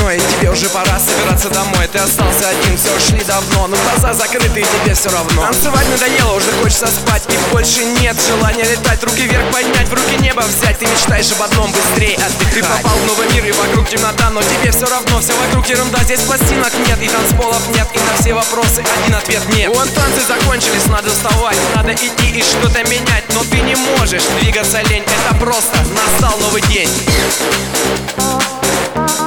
одной, тебе уже пора собираться домой. Ты остался один, все ушли давно, но глаза закрыты и тебе все равно. Танцевать надоело, уже хочется спать, и больше нет желания летать. Руки вверх поднять, в руки небо взять. Ты мечтаешь об одном, быстрее отдыхать. Ты попал в новый мир и вокруг темнота, но тебе все равно, все вокруг ерунда. Здесь пластинок нет и танцполов нет, и на все вопросы один ответ нет. Вон танцы закончились, надо вставать, надо идти и что-то менять. Но ты не можешь двигаться, лень, это просто настал новый день.